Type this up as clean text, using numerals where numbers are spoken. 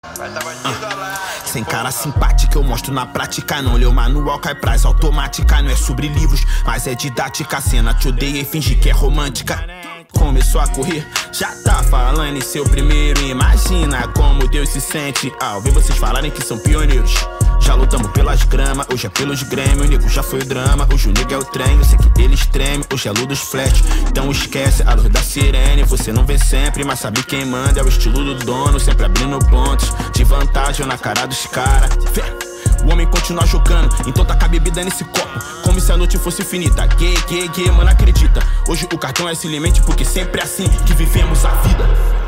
Sem cara simpática eu mostro na prática. Não leu manual, cai pras automática. Não é sobre livros, mas é didática. A cena te odeia e finge que é romântica. Começou a correr, já tá falando em seu primeiro. Imagina como Deus se sente ao ver vocês falarem que são pioneiros. Já lutamos pelas gramas, hoje é pelos Grêmio. O nego já foi o drama, hoje o nego é o trem. Eu sei que eles tremem, hoje é luz dos flash. Então esquece a luz da sirene. Você não vê sempre, mas sabe quem manda. É o estilo do dono, sempre abrindo pontos de vantagem na cara dos cara. O homem continua jogando, então taca a bebida nesse copo como se a noite fosse infinita. Mano, acredita. Hoje o cartão é se alimente, porque sempre é assim que vivemos a vida.